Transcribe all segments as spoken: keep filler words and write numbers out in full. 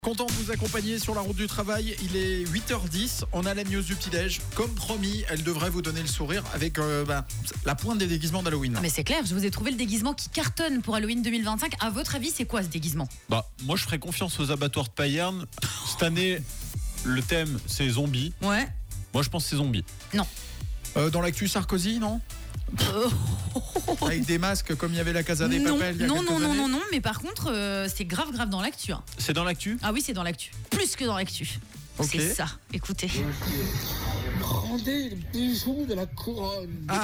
Content de vous accompagner sur la route du travail. Il est huit heures dix. On a la news du petit-déj. Comme promis, elle devrait vous donner le sourire avec euh, bah, la pointe des déguisements d'Halloween. Mais c'est clair, je vous ai trouvé le déguisement qui cartonne pour Halloween deux mille vingt-cinq. À votre avis, c'est quoi ce déguisement ? Bah, moi, je ferais confiance aux abattoirs de Payerne. Cette année, le thème, c'est zombies. Ouais. Moi, je pense que c'est zombies. Non. Euh, dans l'actu Sarkozy, non ? Avec des masques comme il y avait la Casa des non, Papel il y a non, quelques non, non, années. non, non, mais par contre, euh, c'est grave, grave dans l'actu. Hein. C'est dans l'actu ? Ah oui, c'est dans l'actu. Plus que dans l'actu. Ok. C'est ça. Écoutez. Rendez le bijou de la couronne. Ah.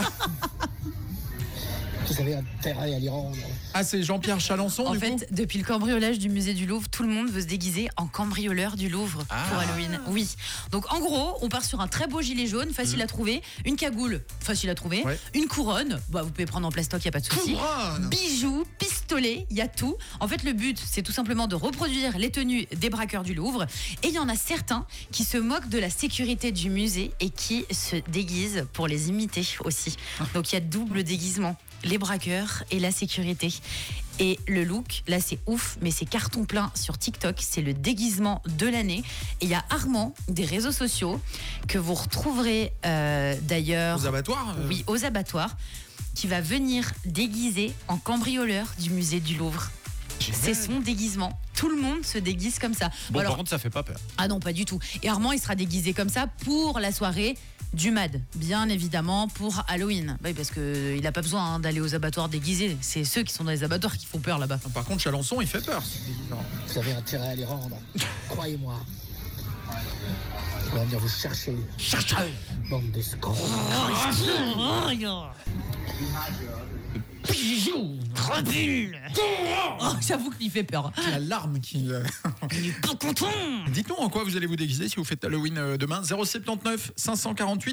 Vous avez intérêt à l'y rendre. Ah, c'est Jean-Pierre Chalençon, En du fait, coup depuis le cambriolage du musée du Louvre, tout le monde veut se déguiser en cambrioleur du Louvre Ah. pour Halloween. Oui. Donc en gros, on part sur un très beau gilet jaune, facile à trouver, une cagoule, facile à trouver, Ouais. une couronne, bah, vous pouvez prendre en plastoc, il n'y a pas de souci. Couronne. Bijoux, pistolets, il y a tout. En fait, le but, c'est tout simplement de reproduire les tenues des braqueurs du Louvre. Et il y en a certains qui se moquent de la sécurité du musée et qui se déguisent pour les imiter aussi. Donc il y a double déguisement. Les braqueurs et la sécurité. Et le look, là c'est ouf, mais c'est carton plein sur TikTok, c'est le déguisement de l'année. Et il y a Armand des réseaux sociaux que vous retrouverez euh, d'ailleurs Aux abattoirs euh, oui, aux abattoirs, qui va venir déguiser en cambrioleur du musée du Louvre. C'est son déguisement. Tout le monde se déguise comme ça. Bon, Alors, par contre, ça fait pas peur. ah non, pas du tout. Et Armand, il sera déguisé comme ça pour la soirée du M A D, bien évidemment, pour Halloween. Oui, parce qu'il n'a pas besoin hein, d'aller aux abattoirs déguisés. C'est ceux qui sont dans les abattoirs qui font peur là-bas. Par contre, Chalençon, il fait peur. ce déguisement. Vous avez intérêt à l'y rendre. Croyez-moi. Je vais venir vous chercher. Cherche Bande d'escrocs. Oh, j'avoue qu'il fait peur. La larme qui... euh, Il est pas content. Dites-nous en quoi vous allez vous déguiser si vous faites Halloween euh, demain. zéro sept neuf cinq cent quarante-huit